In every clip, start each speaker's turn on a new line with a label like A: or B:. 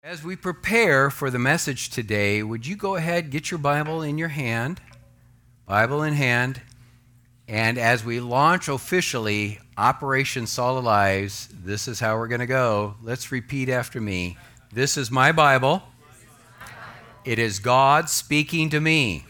A: As we prepare for the message today, would you go ahead, get your Bible in your hand, Bible in hand, and as we launch officially Operation Solid Lives, this is how we're going to go. Let's repeat after me. This is my Bible. It is God speaking to me.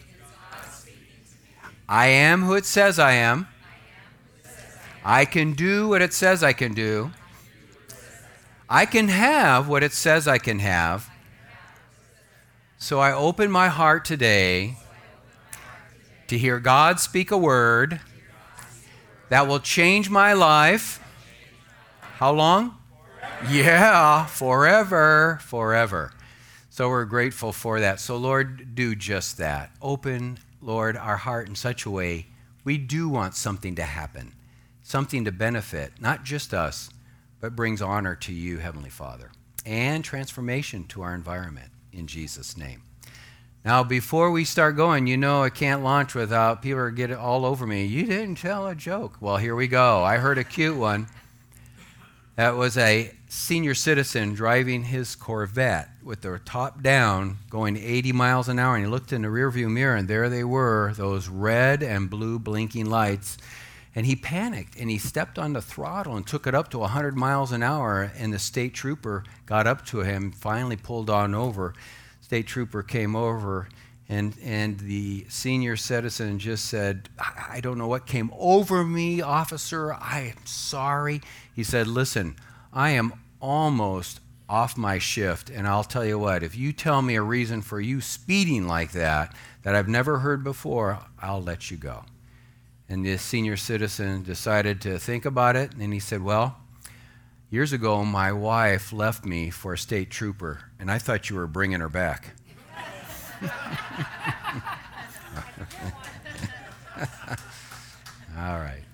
A: I am who it says I am. I can do what it says I can do. I can have what it says I can have. So I open my heart today to hear God speak a word that will change my life. How long? Yeah, forever. So we're grateful for that. So Lord, do just that. Open, Lord, our heart in such a way we do want something to happen, something to benefit, not just us, but brings honor to you, Heavenly Father, and transformation to our environment, in Jesus' name. Now, before we start going, you know I can't launch without people get it all over me. You didn't tell a joke. Well, here we go. I heard a cute one. That was a senior citizen driving his Corvette with the top down, going 80 miles an hour, and he looked in the rearview mirror, and there they were, those red and blue blinking lights. And he panicked, and he stepped on the throttle and took it up to 100 miles an hour, and the state trooper got up to him, finally pulled on over. State trooper came over, and the senior citizen just said, I don't know what came over me, officer. I am sorry. He said, listen, I am almost off my shift, and I'll tell you what, if you tell me a reason for you speeding like that I've never heard before, I'll let you go. And this senior citizen decided to think about it, and he said, well, years ago, my wife left me for a state trooper, and I thought you were bringing her back. All right.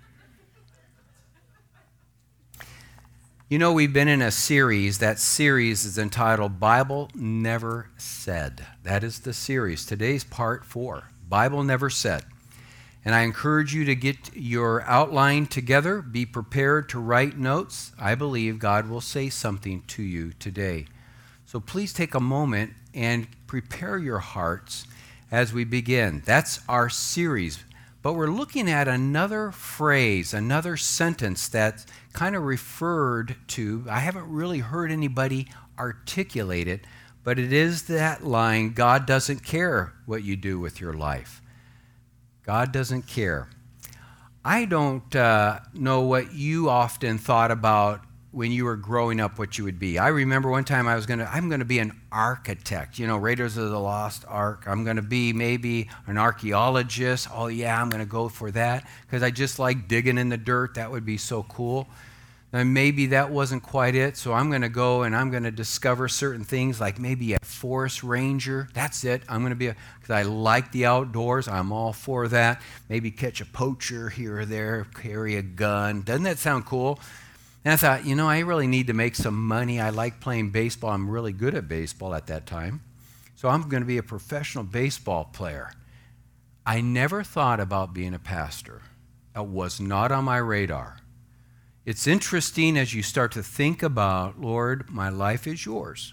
A: You know, we've been in a series. That series is entitled Bible Never Said. That is the series. Today's part 4, Bible Never Said. And I encourage you to get your outline together. Be prepared to write notes. I believe God will say something to you today. So please take a moment and prepare your hearts as we begin. That's our series. But we're looking at another phrase, another sentence that's kind of referred to. I haven't really heard anybody articulate it, but it is that line, God doesn't care what you do with your life. God doesn't care. I don't know what you often thought about when you were growing up, what you would be. I remember one time I'm going to be an architect. You know, Raiders of the Lost Ark. I'm going to be maybe an archaeologist. Oh yeah, I'm going to go for that because I just like digging in the dirt. That would be so cool. And maybe that wasn't quite it, so I'm going to go and I'm going to discover certain things like maybe a forest ranger. That's it. I'm going to be because I like the outdoors. I'm all for that. Maybe catch a poacher here or there, carry a gun. Doesn't that sound cool? And I thought, you know, I really need to make some money. I like playing baseball. I'm really good at baseball at that time. So I'm going to be a professional baseball player. I never thought about being a pastor. It was not on my radar. It's interesting as you start to think about, Lord, my life is yours,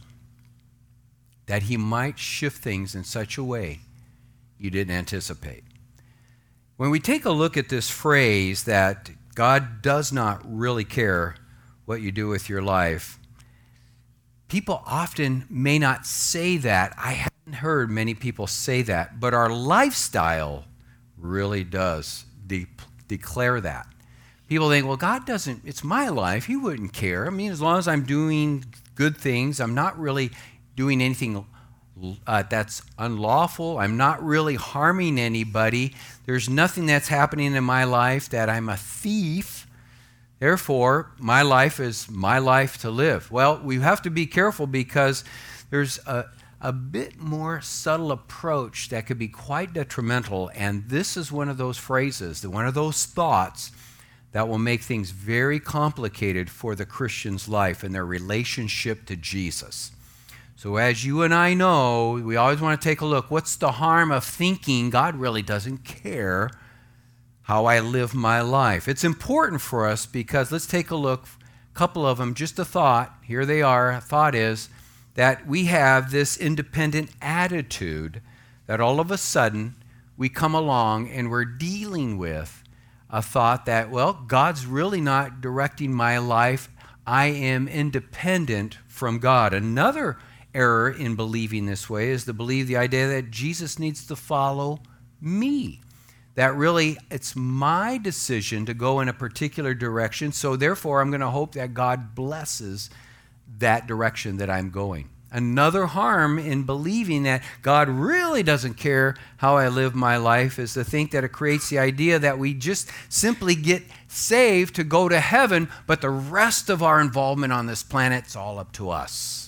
A: that he might shift things in such a way you didn't anticipate. When we take a look at this phrase that God does not really care what you do with your life, people often may not say that. I haven't heard many people say that, but our lifestyle really does declare that. People think, well, God doesn't, it's my life. He wouldn't care. I mean, as long as I'm doing good things, I'm not really doing anything that's unlawful. I'm not really harming anybody. There's nothing that's happening in my life that I'm a thief. Therefore, my life is my life to live. Well, we have to be careful because there's a bit more subtle approach that could be quite detrimental. And this is one of those phrases, one of those thoughts that will make things very complicated for the Christian's life and their relationship to Jesus. So as you and I know, we always want to take a look. What's the harm of thinking God really doesn't care how I live my life? It's important for us because let's take a look. A couple of them, just a thought. Here they are. A thought is, that we have this independent attitude that all of a sudden we come along and we're dealing with a thought that, well, God's really not directing my life. I am independent from God. Another error in believing this way is to believe the idea that Jesus needs to follow me. That really, it's my decision to go in a particular direction, so therefore I'm going to hope that God blesses that direction that I'm going. Another harm in believing that God really doesn't care how I live my life is to think that it creates the idea that we just simply get saved to go to heaven, but the rest of our involvement on this planet is all up to us.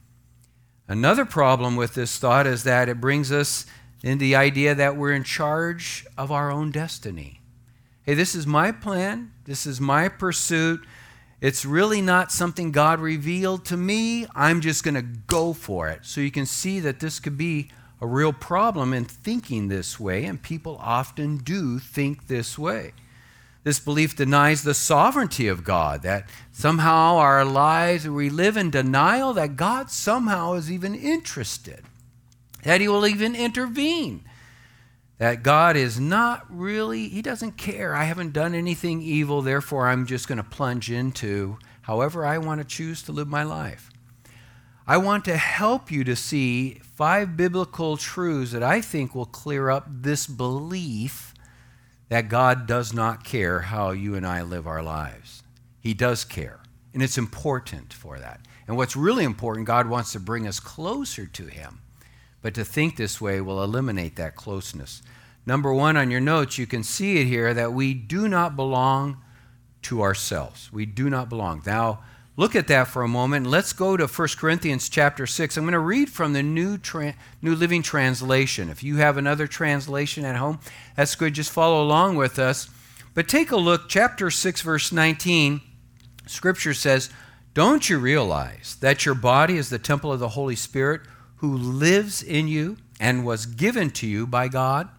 A: Another problem with this thought is that it brings us into the idea that we're in charge of our own destiny. Hey, this is my plan. This is my pursuit. It's really not something God revealed to me. I'm just going to go for it. So you can see that this could be a real problem in thinking this way, and people often do think this way. This belief denies the sovereignty of God, that somehow our lives, we live in denial that God somehow is even interested, that he will even intervene, that God is not really, he doesn't care. I haven't done anything evil, therefore I'm just going to plunge into however I want to choose to live my life. I want to help you to see 5 biblical truths that I think will clear up this belief that God does not care how you and I live our lives. He does care, and it's important for that. And what's really important, God wants to bring us closer to him. But to think this way will eliminate that closeness. Number 1 on your notes, you can see it here that we do not belong to ourselves. We do not belong. Now, look at that for a moment. Let's go to 1 Corinthians chapter 6. I'm going to read from the New Living Translation. If you have another translation at home, that's good. Just follow along with us. But take a look, chapter 6, verse 19. Scripture says, "Don't you realize that your body is the temple of the Holy Spirit who lives in you and was given to you by God?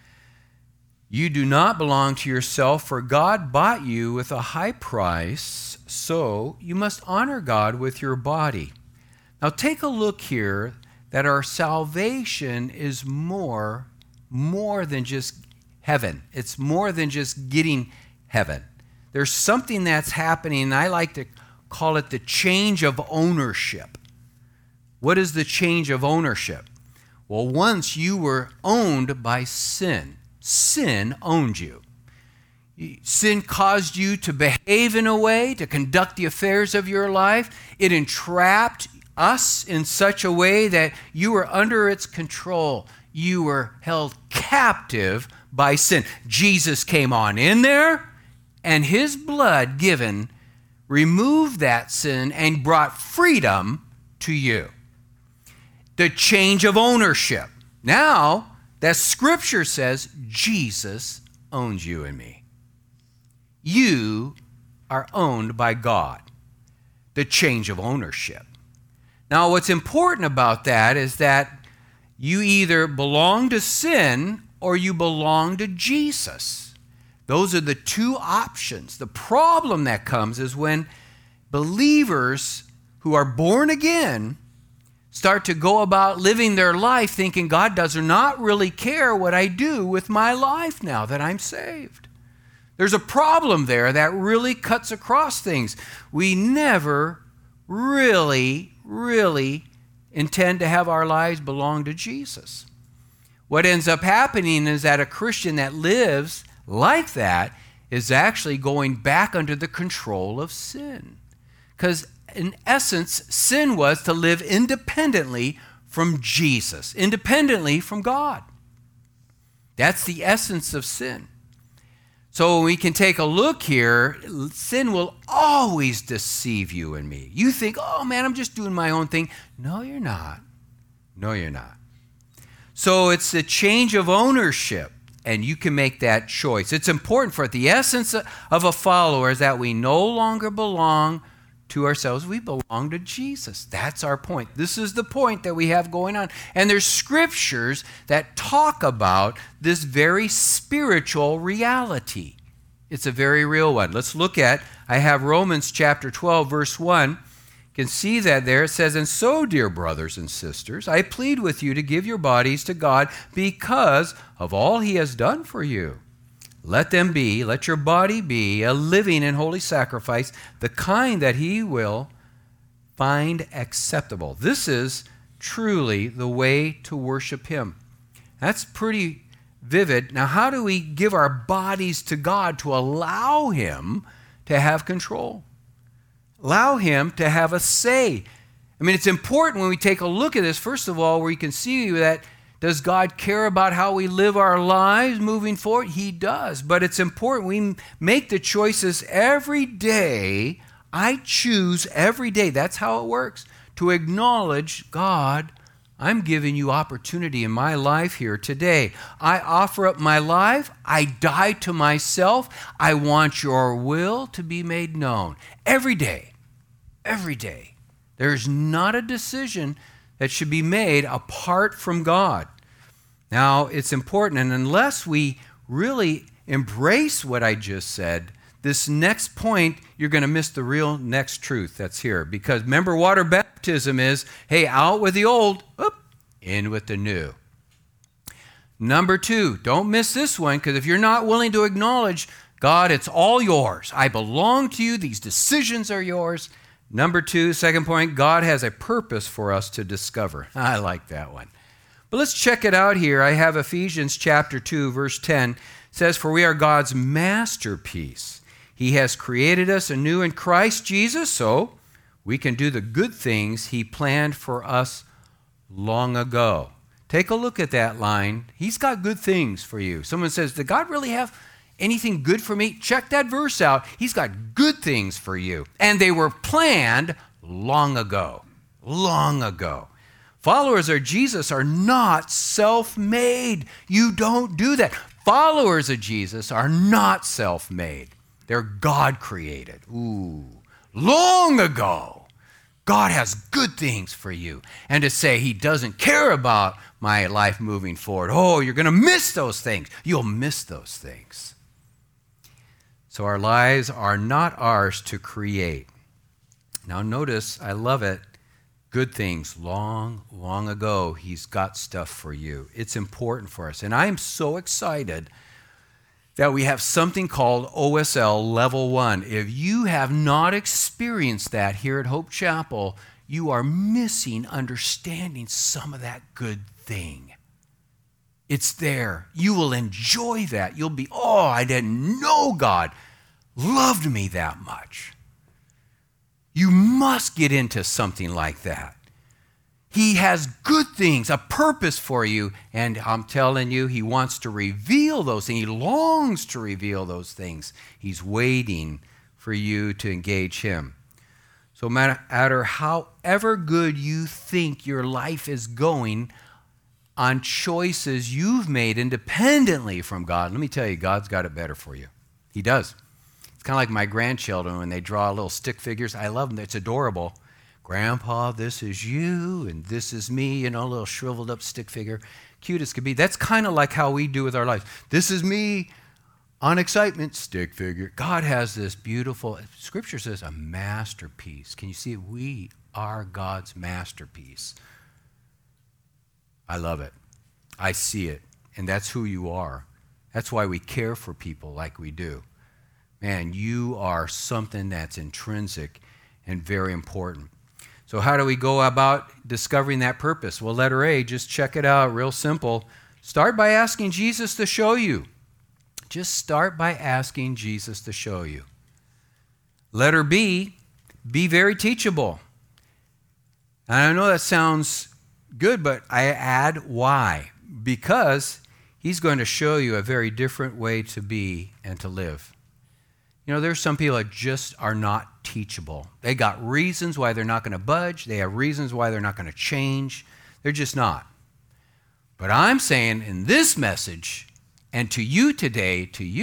A: You do not belong to yourself, for God bought you with a high price, so you must honor God with your body." Now take a look here that our salvation is more than just heaven. It's more than just getting heaven. There's something that's happening, and I like to call it the change of ownership. What is the change of ownership? Well, once you were owned by sin. Sin owned you. Sin caused you to behave in a way, to conduct the affairs of your life. It entrapped us in such a way that you were under its control. You were held captive by sin. Jesus came on in there, and his blood given removed that sin and brought freedom to you. The change of ownership. Now, that Scripture says Jesus owns you and me. You are owned by God. The change of ownership. Now, what's important about that is that you either belong to sin or you belong to Jesus. Those are the two options. The problem that comes is when believers who are born again start to go about living their life thinking God does not really care what I do with my life now that I'm saved. There's a problem there that really cuts across things. We never really intend to have our lives belong to Jesus. What ends up happening is that a Christian that lives like that is actually going back under the control of sin. Because in essence, sin was to live independently from Jesus, independently from God. That's the essence of sin. So we can take a look here. Sin will always deceive you and me. You think, oh man, I'm just doing my own thing. No, you're not. No, you're not. So it's a change of ownership, and you can make that choice. It's important for it. The essence of a follower is that we no longer belong to ourselves. We belong to Jesus. That's our point. This is the point that we have going on. And there's scriptures that talk about this very spiritual reality. It's a very real one. Let's look at, I have Romans chapter 12, verse 1. You can see that there. It says, "And so, dear brothers and sisters, I plead with you to give your bodies to God because of all he has done for you. Let your body be a living and holy sacrifice, the kind that he will find acceptable." This is truly the way to worship him. That's pretty vivid. Now, how do we give our bodies to God to allow him to have control? Allow him to have a say. I mean, it's important when we take a look at this, first of all, where you can see that, does God care about how we live our lives moving forward? He does. But it's important we make the choices every day. I choose every day. That's how it works. To acknowledge, God, I'm giving you opportunity in my life here today. I offer up my life. I die to myself. I want your will to be made known. Every day. Every day. There's not a decision that should be made apart from God. Now, it's important, and unless we really embrace what I just said, this next point, you're going to miss the real next truth that's here. Because remember, water baptism is, hey, out with the old, in with the new. Number 2, don't miss this one, because if you're not willing to acknowledge, God, it's all yours. I belong to you. These decisions are yours. Number 2, second point, God has a purpose for us to discover. I like that one. But let's check it out here. I have Ephesians chapter 2, verse 10. It says, "For we are God's masterpiece. He has created us anew in Christ Jesus, so we can do the good things he planned for us long ago." Take a look at that line. He's got good things for you. Someone says, did God really have anything good for me? Check that verse out. He's got good things for you. And they were planned long ago. Long ago. Followers of Jesus are not self-made. You don't do that. Followers of Jesus are not self-made. They're God-created. Ooh, long ago. God has good things for you. And to say he doesn't care about my life moving forward, oh, you're going to miss those things. You'll miss those things. So our lives are not ours to create. Now notice, I love it, good things long, long ago, he's got stuff for you. It's important for us. And I am so excited that we have something called OSL Level 1. If you have not experienced that here at Hope Chapel, you are missing understanding some of that good thing. It's there. You will enjoy that. You'll be, oh, I didn't know God loved me that much. You must get into something like that. He has good things, a purpose for you, and I'm telling you, he wants to reveal those things. He longs to reveal those things. He's waiting for you to engage him. So no matter however good you think your life is going on choices you've made independently from God, let me tell you, God's got it better for you. He does. It's kind of like my grandchildren when they draw little stick figures. I love them. It's adorable. Grandpa, this is you, and this is me, a little shriveled up stick figure. Cute as could be. That's kind of like how we do with our lives. This is me on excitement, stick figure. God has this beautiful, Scripture says, a masterpiece. Can you see it? We are God's masterpiece. I love it. I see it, and that's who you are. That's why we care for people like we do. Man, you are something that's intrinsic and very important. So how do we go about discovering that purpose? Well, letter A, just check it out, real simple. Start by asking Jesus to show you. Just start by asking Jesus to show you. Letter B, be very teachable. And I know that sounds good, but I add why. Because he's going to show you a very different way to be and to live. There's some people that just are not teachable. They got reasons why they're not going to budge. They have reasons why they're not going to change. They're just not. But I'm saying in this message, and to you today,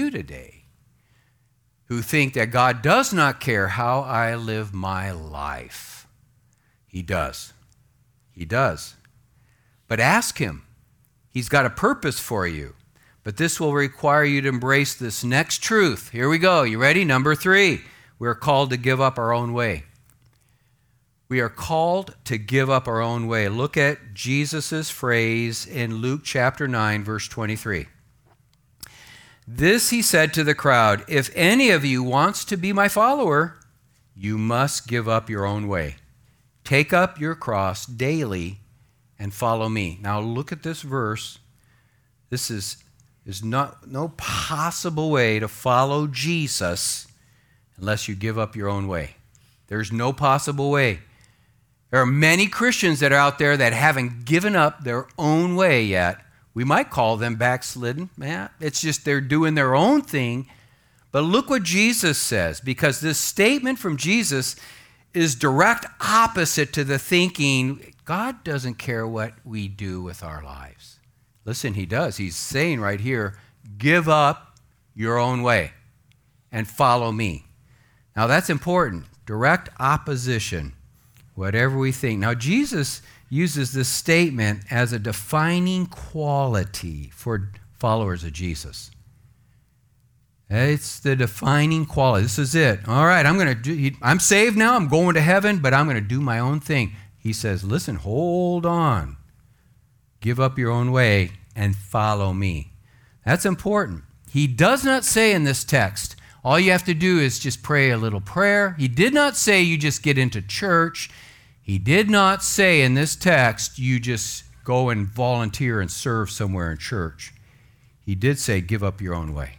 A: who think that God does not care how I live my life. He does. He does. But ask him. He's got a purpose for you. But this will require you to embrace this next truth. Here we go. You ready? Number 3. We're called to give up our own way. We are called to give up our own way. Look at Jesus' phrase in Luke chapter 9, verse 23. This he said to the crowd, "If any of you wants to be my follower, you must give up your own way. Take up your cross daily and follow me." Now look at this verse. This is no possible way to follow Jesus unless you give up your own way. There's no possible way. There are many Christians that are out there that haven't given up their own way yet. We might call them backslidden. Man, it's just they're doing their own thing. But look what Jesus says, because this statement from Jesus is direct opposite to the thinking, God doesn't care what we do with our lives. Listen, he does. He's saying right here, give up your own way and follow me. Now that's important. Direct opposition. Whatever we think. Now, Jesus uses this statement as a defining quality for followers of Jesus. It's the defining quality. This is it. All right, I'm saved now. I'm going to heaven, but I'm going to do my own thing. He says, listen, hold on. Give up your own way and follow me. That's important. He does not say in this text, all you have to do is just pray a little prayer. He did not say you just get into church. He did not say in this text you just go and volunteer and serve somewhere in church. He did say give up your own way.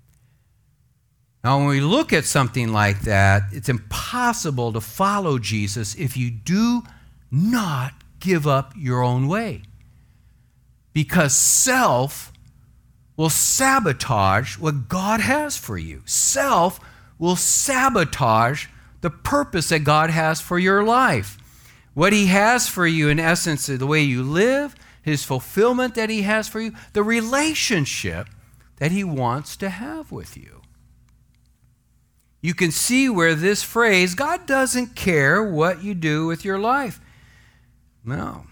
A: Now, when we look at something like that, it's impossible to follow Jesus if you do not give up your own way. Because self will sabotage what God has for you. Self will sabotage the purpose that God has for your life. What he has for you, in essence, the way you live, his fulfillment that he has for you, the relationship that he wants to have with you. You can see where this phrase, God doesn't care what you do with your life. No.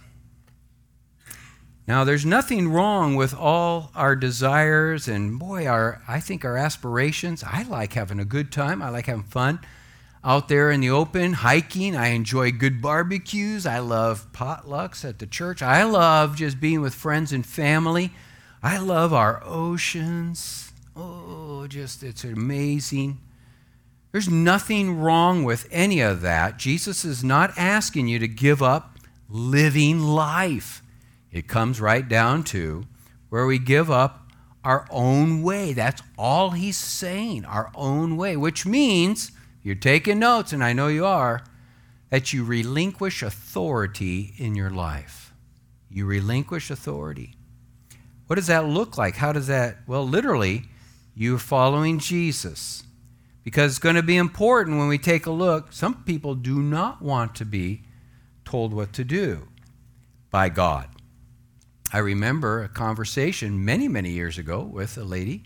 A: Now, there's nothing wrong with all our desires and, I think our aspirations. I like having a good time. I like having fun out there in the open, hiking. I enjoy good barbecues. I love potlucks at the church. I love just being with friends and family. I love our oceans. It's amazing. There's nothing wrong with any of that. Jesus is not asking you to give up living life. It comes right down to where we give up our own way. That's all he's saying, our own way, which means, you're taking notes, and I know you are, that you relinquish authority in your life. You relinquish authority. What does that look like? How does that? Well, literally, you're following Jesus. Because it's going to be important when we take a look. Some people do not want to be told what to do by God. I remember a conversation many, many years ago with a lady.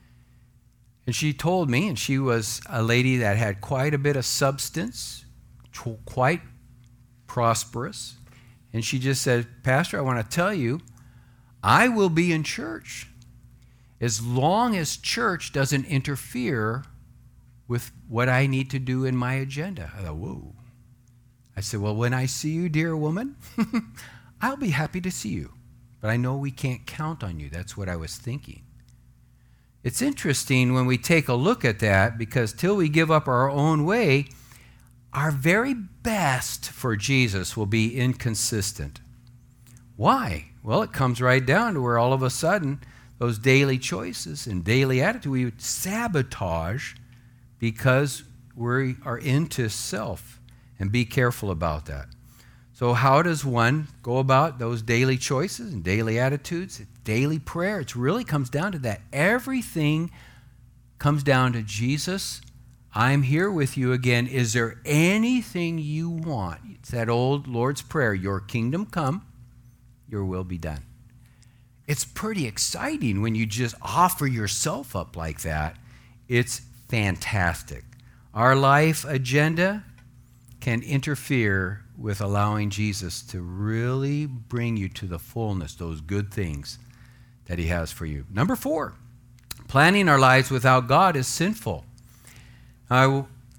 A: And she told me, and she was a lady that had quite a bit of substance, quite prosperous. And she just said, Pastor, I want to tell you, I will be in church as long as church doesn't interfere with what I need to do in my agenda. I thought, whoa. I said, well, when I see you, dear woman, I'll be happy to see you. But I know we can't count on you. That's what I was thinking. It's interesting when we take a look at that, because till we give up our own way, our very best for Jesus will be inconsistent. Why? Well, it comes right down to where all of a sudden those daily choices and daily attitude we would sabotage because we are into self, and be careful about that. So how does one go about those daily choices and daily attitudes, daily prayer? It really comes down to that. Everything comes down to Jesus. I'm here with you again. Is there anything you want? It's that old Lord's Prayer, your kingdom come, your will be done. It's pretty exciting when you just offer yourself up like that. It's fantastic. Our life agenda can interfere with allowing Jesus to really bring you to the fullness, those good things that he has for you. Number 4, planning our lives without God is sinful. I will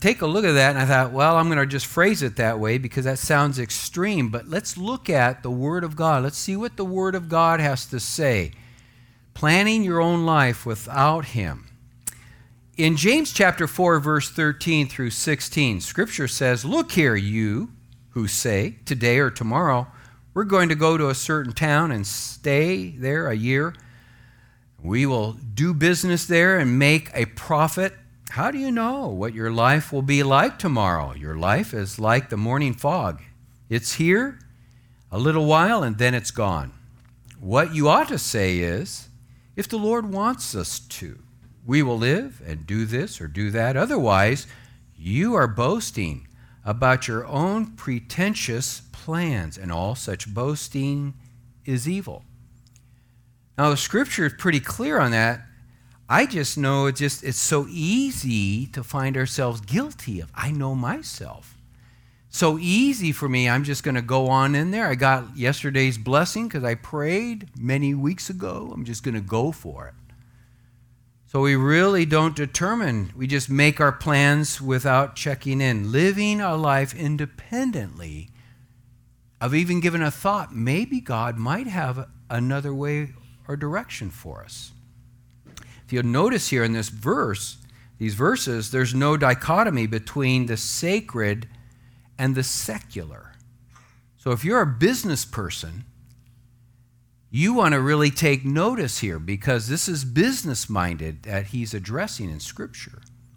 A: take a look at that, and I thought, well, I'm going to just phrase it that way because that sounds extreme. But let's look at the Word of God. Let's see what the Word of God has to say. Planning your own life without Him. In James chapter 4, verse 13 through 16, Scripture says, "Look here, you who say, today or tomorrow, we're going to go to a certain town and stay there a year. We will do business there and make a profit. How do you know what your life will be like tomorrow? Your life is like the morning fog. It's here a little while and then it's gone. What you ought to say is, if the Lord wants us to, we will live and do this or do that. Otherwise, you are boasting about your own pretentious plans, and all such boasting is evil." Now, the Scripture is pretty clear on that. I just know it's so easy to find ourselves guilty of. I know myself. So easy for me, I'm just going to go on in there. I got yesterday's blessing because I prayed many weeks ago. I'm just going to go for it. So we really don't determine. We just make our plans without checking in, living a life independently of even giving a thought. Maybe God might have another way or direction for us. If you'll notice here in this verse, these verses, there's no dichotomy between the sacred and the secular. So if you're a business person, you want to really take notice here because this is business-minded that he's addressing in Scripture.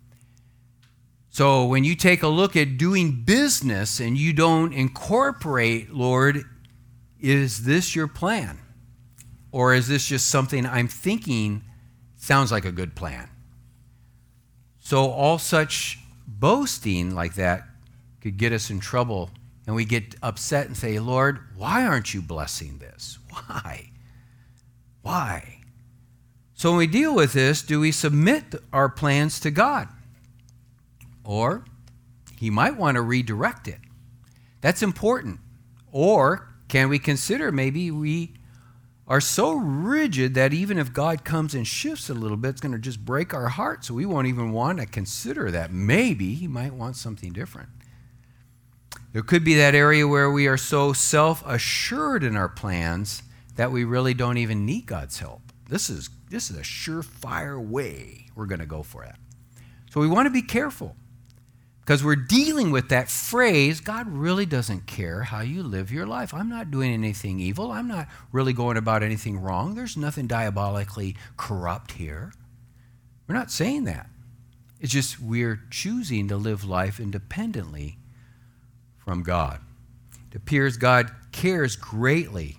A: So when you take a look at doing business and you don't incorporate, Lord, is this your plan? Or is this just something I'm thinking sounds like a good plan? So all such boasting like that could get us in trouble, and we get upset and say, Lord, why aren't you blessing this? Why? Why? So when we deal with this, do we submit our plans to God? Or he might want to redirect it. That's important. Or can we consider maybe we are so rigid that even if God comes and shifts a little bit, it's going to just break our heart, so we won't even want to consider that. Maybe he might want something different. There could be that area where we are so self-assured in our plans that we really don't even need God's help. This is a surefire way we're going to go for that. So we want to be careful because we're dealing with that phrase, God really doesn't care how you live your life. I'm not doing anything evil. I'm not really going about anything wrong. There's nothing diabolically corrupt here. We're not saying that. It's just we're choosing to live life independently from God. It appears God cares greatly.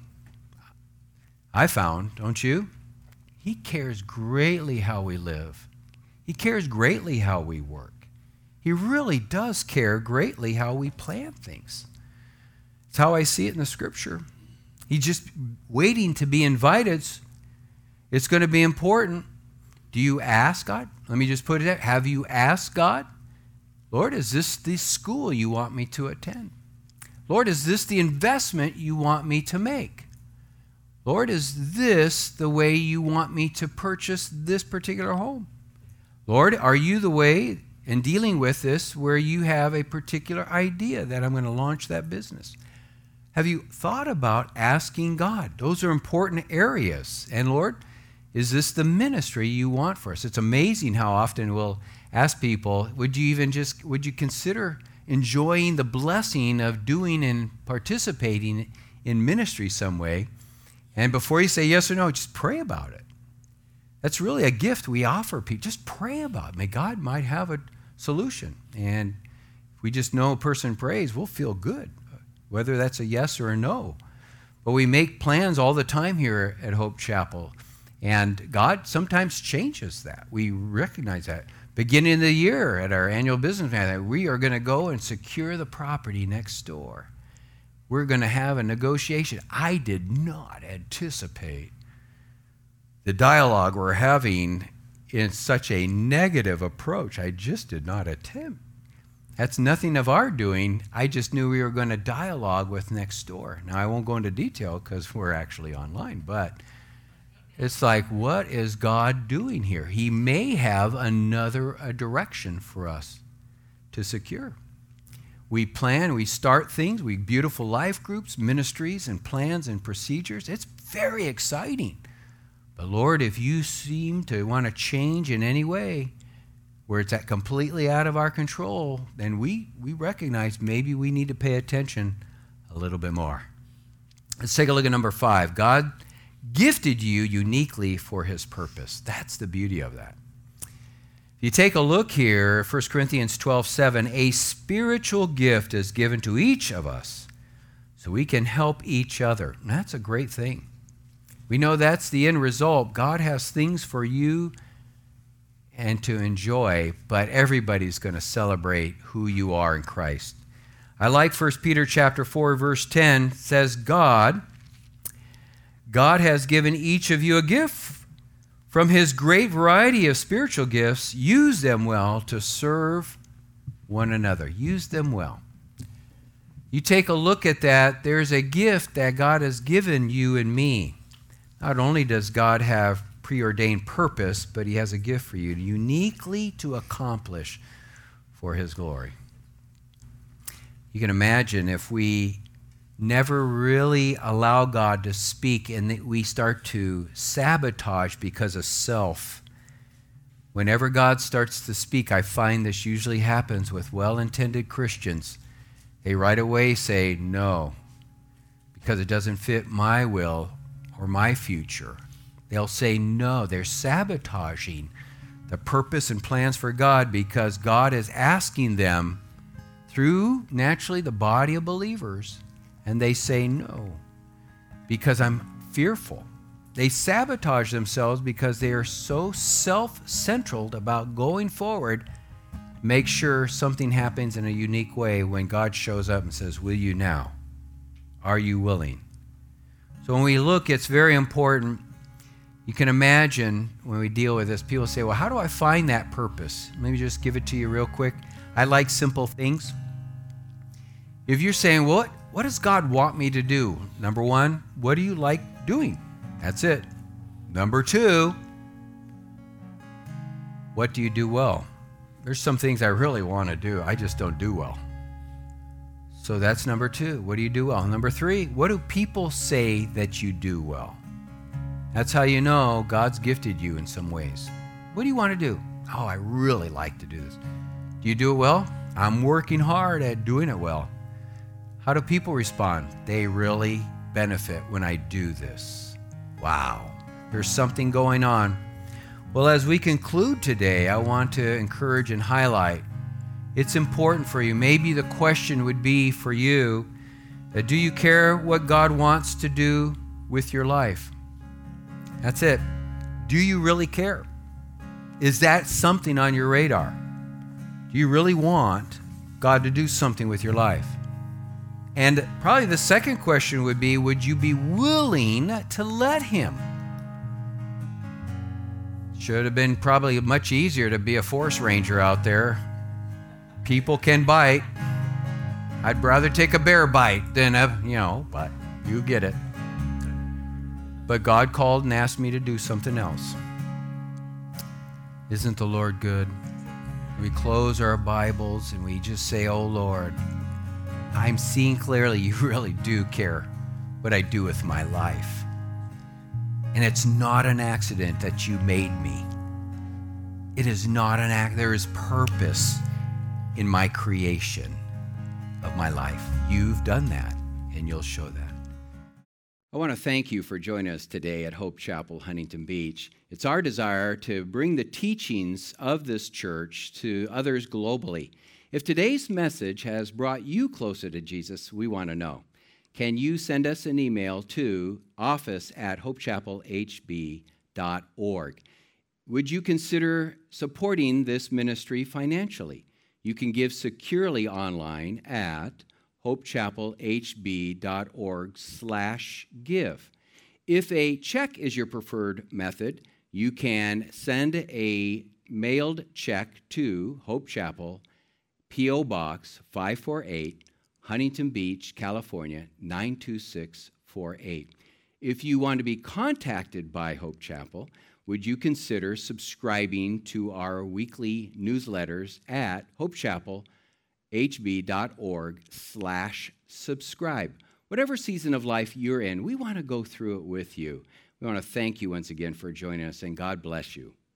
A: I found, don't you? He cares greatly how we live. He cares greatly how we work. He really does care greatly how we plan things. It's how I see it in the Scripture. He's just waiting to be invited. It's going to be important. Do you ask God? Let me just put it there. Have you asked God? Lord, is this the school you want me to attend? Lord, is this the investment you want me to make? Lord, is this the way you want me to purchase this particular home? Lord, are you the way in dealing with this where you have a particular idea that I'm going to launch that business? Have you thought about asking God? Those are important areas. And Lord, is this the ministry you want for us? It's amazing how often we'll ask people, would you consider enjoying the blessing of doing and participating in ministry some way? And before you say yes or no, just pray about it. That's really a gift we offer people. Just pray about it. God might have a solution. And if we just know a person prays, we'll feel good, whether that's a yes or a no. But we make plans all the time here at Hope Chapel. And God sometimes changes that. We recognize that. Beginning of the year at our annual business meeting, we are going to go and secure the property next door. We're going to have a negotiation. I did not anticipate the dialogue we're having in such a negative approach. I just did not attempt. That's nothing of our doing. I just knew we were going to dialogue with next door. Now, I won't go into detail because we're actually online, but it's like, what is God doing here? He may have a direction for us to secure. We plan, we start things, we beautiful life groups, ministries, and plans and procedures. It's very exciting. But Lord, if you seem to want to change in any way where it's completely out of our control, then we recognize maybe we need to pay attention a little bit more. Let's take a look at number 5. God gifted you uniquely for his purpose. That's the beauty of that. If you take a look here, 1 Corinthians 12:7, a spiritual gift is given to each of us so we can help each other. And that's a great thing. We know that's the end result. God has things for you and to enjoy, but everybody's going to celebrate who you are in Christ. I like 1 Peter chapter 4, verse 10 says, God has given each of you a gift. From his great variety of spiritual gifts, use them well to serve one another. Use them well. You take a look at that, there's a gift that God has given you and me. Not only does God have preordained purpose, but he has a gift for you uniquely to accomplish for his glory. You can imagine if we never really allow God to speak and that we start to sabotage because of self. Whenever God starts to speak, I find this usually happens with well-intended Christians. They right away say no because it doesn't fit my will or my future. They'll say no. They're sabotaging the purpose and plans for God because God is asking them through naturally the body of believers. And they say no, because I'm fearful. They sabotage themselves because they are so self-centered about going forward. Make sure something happens in a unique way when God shows up and says, will you now? Are you willing? So when we look, it's very important. You can imagine when we deal with this, people say, well, how do I find that purpose? Let me just give it to you real quick. I like simple things. If you're saying, what does God want me to do? Number 1, what do you like doing? That's it. Number 2, what do you do well? There's some things I really want to do. I just don't do well. So that's number 2. What do you do well? Number 3, what do people say that you do well? That's how you know God's gifted you in some ways. What do you want to do? Oh, I really like to do this. Do you do it well? I'm working hard at doing it well. How do people respond? They really benefit when I do this. Wow, there's something going on. Well, as we conclude today, I want to encourage and highlight it's important for you. Maybe the question would be for you, do you care what God wants to do with your life? That's it. Do you really care? Is that something on your radar? Do you really want God to do something with your life? And probably the second question would be, would you be willing to let him? Should have been probably much easier to be a forest ranger out there. People can bite. I'd rather take a bear bite than but you get it. But God called and asked me to do something else. Isn't the Lord good? We close our Bibles and we just say, oh Lord, I'm seeing clearly you really do care what I do with my life. And it's not an accident that you made me. It is not an accident. There is purpose in my creation of my life. You've done that, and you'll show that. I want to thank you for joining us today at Hope Chapel, Huntington Beach. It's our desire to bring the teachings of this church to others globally. If today's message has brought you closer to Jesus, we want to know. Can you send us an email to office@hopechapelhb.org? Would you consider supporting this ministry financially? You can give securely online at hopechapelhb.org/give. If a check is your preferred method, you can send a mailed check to Hope Chapel, P.O. Box 548, Huntington Beach, California, 92648. If you want to be contacted by Hope Chapel, would you consider subscribing to our weekly newsletters at hopechapel.org? hb.org/subscribe. Whatever season of life you're in, we want to go through it with you. We want to thank you once again for joining us, and God bless you.